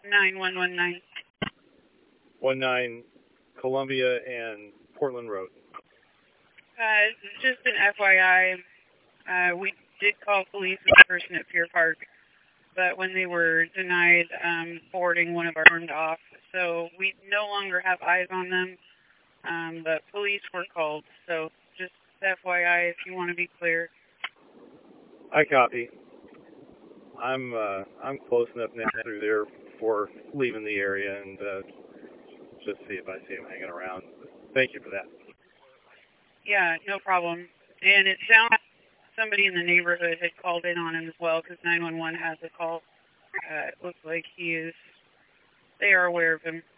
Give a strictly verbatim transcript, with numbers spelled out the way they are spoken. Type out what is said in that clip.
nine one one nine. one nine Columbia and Portland Road. Uh, just an F Y I, uh, we did call police with the person at Pier Park, but when they were denied um, boarding, one of our turned off. So we no longer have eyes on them, um, but police were called. So just F Y I if you want to be clear. I copy. I'm uh, I'm close enough now through there before leaving the area and uh, just see if I see him hanging around. Thank you for that. Yeah, no problem. And it sounds somebody in the neighborhood had called in on him as well because nine one one has a call. Uh, it looks like he is, they are aware of him.